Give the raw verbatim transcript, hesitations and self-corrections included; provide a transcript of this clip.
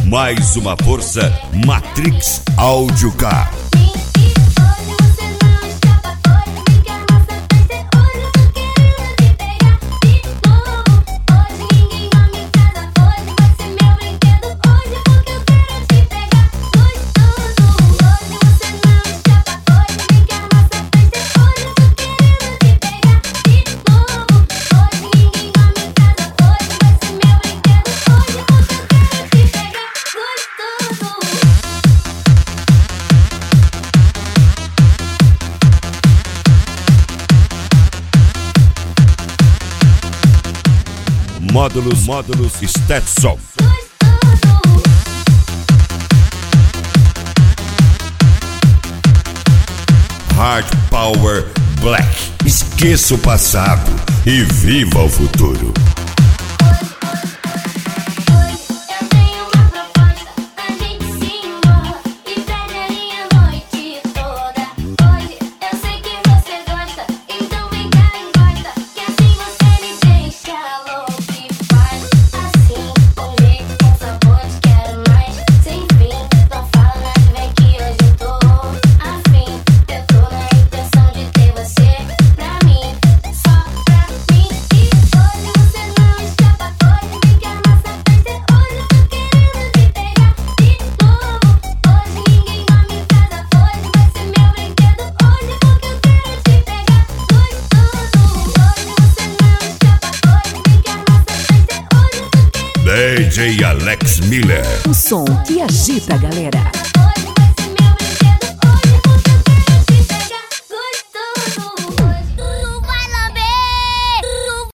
Mais uma força Matrix Áudio Car. Módulos, módulos Stetson. Hard Power Black. Esqueça o passado e viva o futuro. D J Alex Miller. O som que agita a galera.